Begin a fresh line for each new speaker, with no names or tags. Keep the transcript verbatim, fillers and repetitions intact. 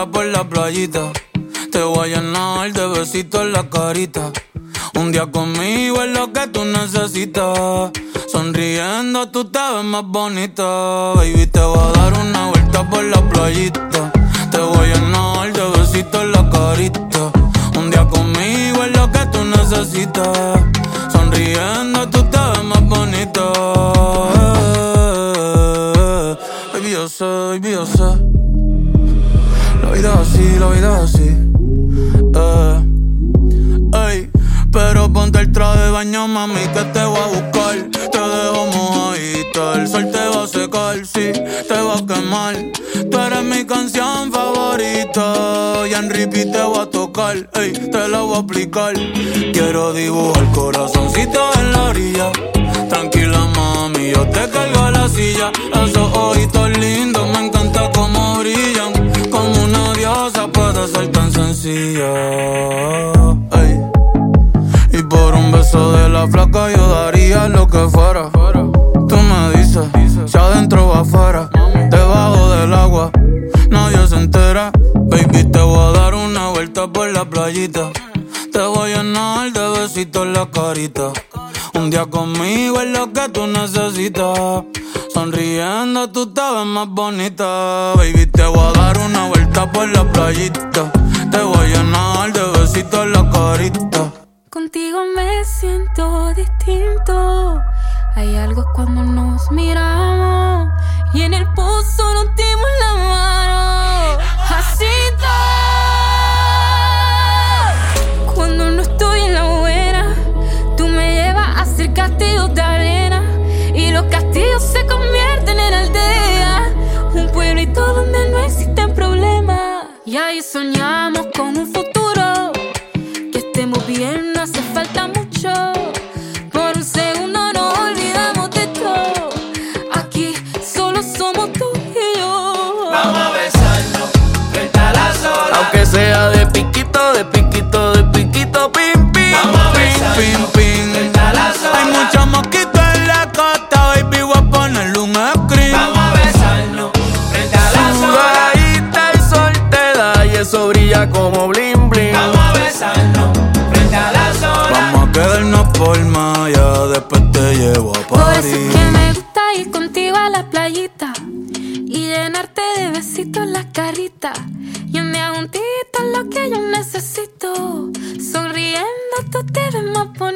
vuelta por la playita. Te voy a llenar de besitos en la carita. Un día conmigo es lo que tú necesitas. Sonriendo tú te ves más bonita. Baby, te voy a dar una vuelta por la playita. Te voy a llenar de besitos en la carita. Un día conmigo es lo que tú necesitas. Sonriendo tú te ves más bonita. Baby, yo sé, baby, yo sé. La vida es así, la vida es así. Eh, ey, pero ponte el traje de baño, mami, que te voy a buscar. Te dejo mojadita, el sol te va a secar, sí, te va a quemar. Tú eres mi canción favorita y en repeat te voy a tocar, ey, te la voy a aplicar. Quiero dibujar corazoncito en la orilla. Tranquila, mami, yo te cargo a la silla. Esos ojitos lindos, me encanta cómo brillan. Como una diosa puede ser tan sencilla. Ey. Y por un beso de la flaca yo daría lo que fuera. Tú me dices, si adentro o afuera, debajo del agua, nadie se entera. Baby, te voy a dar una vuelta por la playita. Te voy a llenar de besitos en la carita. Un día conmigo es lo que tú necesitas. Sonriendo tú te ves más bonita. Baby, te voy a dar una vuelta por la playita. Te voy a llenar de besitos en la carita.
Contigo me siento distinto. Hay algo cuando nos miramos y en el pozo nos dimos la mano. Así todo. Cuando no estoy en la buena, tú me llevas a hacer castillos de arena y los castillos se convierten en aldeas. Un pueblito donde no existen problemas. Y ahí soñamos con un futuro. Que estemos bien, no hace falta mucho. Por un segundo nos olvidamos de todo. Aquí solo somos tú y yo.
Vamos a besarnos frente a las olas.
Aunque sea de piquito, de piquito, de piquito, pim, pim.
Vamos a
pim,
besarnos
pim, pim.
frente a las olas.
Hay muchos mosquitos en la costa, baby, voy a ponerle un screen.
Vamos a besarnos frente a las olas.
Sudadita el sol te da y eso brilla como bling, bling.
Vamos a besarnos frente a las olas.
Vamos a quedarnos por Maya, después te llevo a
Por eso
París.
es que me gusta ir contigo a la playita y llenarte de besitos la carita. Y un día juntito es lo que yo necesito. Sonriendo tú te ves más bonita.